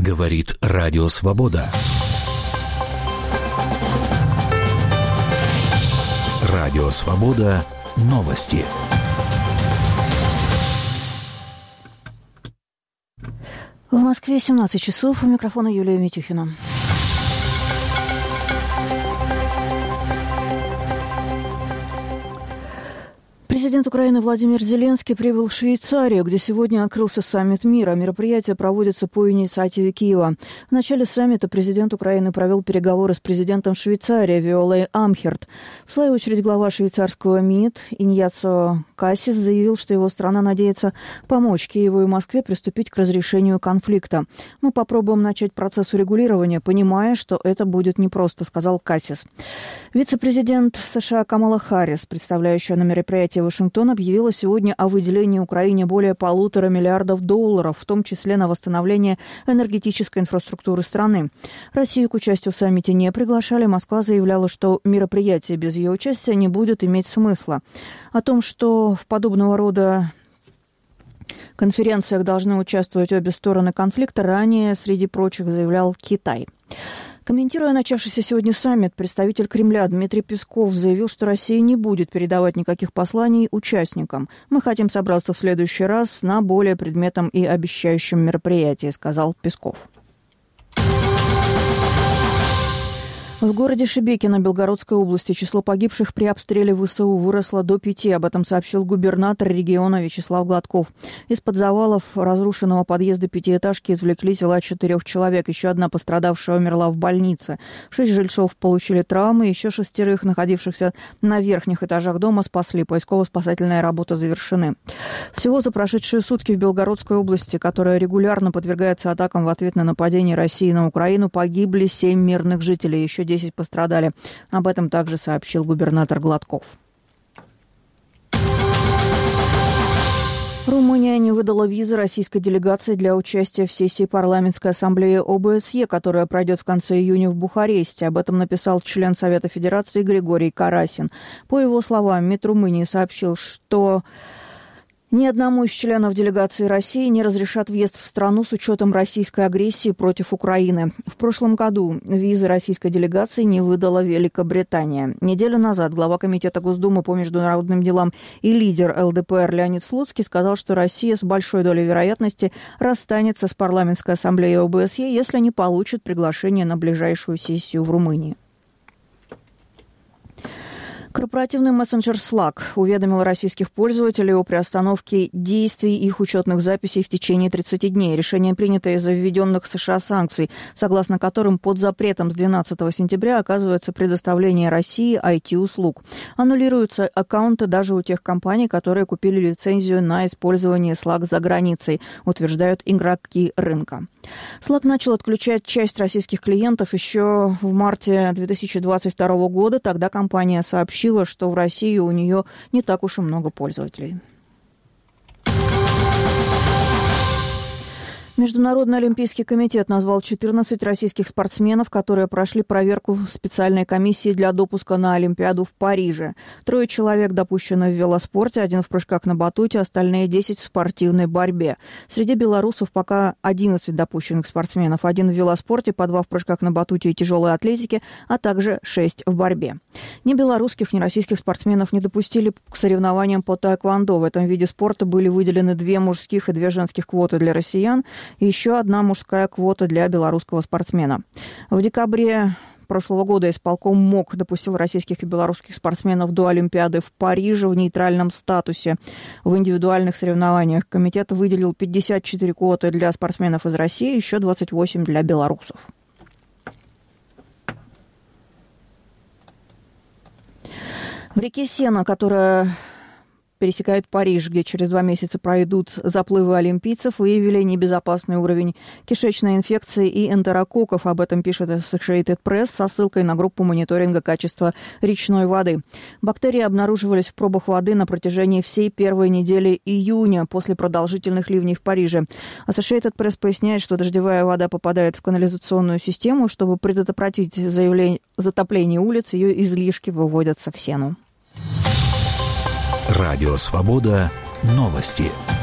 Говорит Радио Свобода. Радио Свобода. Новости. В Москве 17 часов. У микрофона Юлия Митюхина. Президент Украины Владимир Зеленский прибыл в Швейцарию, где сегодня открылся саммит мира. Мероприятие проводится по инициативе Киева. В начале саммита президент Украины провел переговоры с президентом Швейцарии Виолой Амхерт. В свою очередь глава швейцарского МИД Иньяцио Кассис заявил, что его страна надеется помочь Киеву и Москве приступить к разрешению конфликта. «Мы попробуем начать процесс урегулирования, понимая, что это будет непросто», — сказал Кассис. Вице-президент США Камала Харрис, представляющая на мероприятии Вашингтон, объявила сегодня о выделении Украине более $1,5 миллиарда, в том числе на восстановление энергетической инфраструктуры страны. Россию к участию в саммите не приглашали. Москва заявляла, что мероприятие без ее участия не будет иметь смысла. О том, что в подобного рода конференциях должны участвовать обе стороны конфликта, ранее, среди прочих, заявлял Китай. Комментируя начавшийся сегодня саммит, представитель Кремля Дмитрий Песков заявил, что Россия не будет передавать никаких посланий участникам. «Мы хотим собраться в следующий раз на более предметном и обещающем мероприятии», — сказал Песков. В городе Шебекино Белгородской области число погибших при обстреле ВСУ выросло до 5. Об этом сообщил губернатор региона Вячеслав Гладков. Из-под завалов разрушенного подъезда пятиэтажки извлекли тела 4 человек. Еще одна пострадавшая умерла в больнице. 6 жильцов получили травмы. Еще 6, находившихся на верхних этажах дома, спасли. Поисково-спасательные работы завершены. Всего за прошедшие сутки в Белгородской области, которая регулярно подвергается атакам в ответ на нападение России на Украину, погибли 7 мирных жителей. Еще 10 пострадали. Об этом также сообщил губернатор Гладков. Румыния не выдала визы российской делегации для участия в сессии парламентской ассамблеи ОБСЕ, которая пройдет в конце июня в Бухаресте. Об этом написал член Совета Федерации Григорий Карасин. По его словам, МИД Румынии сообщил, что ни одному из членов делегации России не разрешат въезд в страну с учетом российской агрессии против Украины. В прошлом году визы российской делегации не выдала Великобритания. Неделю назад глава Комитета Госдумы по международным делам и лидер ЛДПР Леонид Слуцкий сказал, что Россия с большой долей вероятности расстанется с парламентской ассамблеей ОБСЕ, если не получит приглашение на ближайшую сессию в Румынии. Корпоративный мессенджер Slack уведомил российских пользователей о приостановке действий их учетных записей в течение 30 дней. Решение принято из-за введенных США санкций, согласно которым под запретом с 12 сентября оказывается предоставление России IT-услуг. Аннулируются аккаунты даже у тех компаний, которые купили лицензию на использование Slack за границей, утверждают игроки рынка. Slack начал отключать часть российских клиентов еще в марте 2022 года. Тогда компания сообщила, что в России у нее не так уж и много пользователей. Международный олимпийский комитет назвал 14 российских спортсменов, которые прошли проверку специальной комиссии для допуска на Олимпиаду в Париже. 3 человек допущены в велоспорте, 1 в прыжках на батуте, остальные 10 в спортивной борьбе. Среди белорусов пока 11 допущенных спортсменов, 1 в велоспорте, по 2 в прыжках на батуте и тяжелой атлетике, а также 6 в борьбе. Ни белорусских, ни российских спортсменов не допустили к соревнованиям по таэквондо. В этом виде спорта были выделены 2 мужских и 2 женских квоты для россиян и еще 1 мужская квота для белорусского спортсмена. В декабре прошлого года исполком МОК допустил российских и белорусских спортсменов до Олимпиады в Париже в нейтральном статусе. В индивидуальных соревнованиях комитет выделил 54 квоты для спортсменов из России, еще 28 для белорусов. В реке Сена, которая пересекает Париж, где через 2 месяца пройдут заплывы олимпийцев, выявили небезопасный уровень кишечной инфекции и энтерококков. Об этом пишет Associated Press со ссылкой на группу мониторинга качества речной воды. Бактерии обнаруживались в пробах воды на протяжении всей первой недели июня после продолжительных ливней в Париже. Associated Press поясняет, что дождевая вода попадает в канализационную систему. Чтобы предотвратить затопление улиц, ее излишки выводятся в Сену. Радио Свобода. Новости.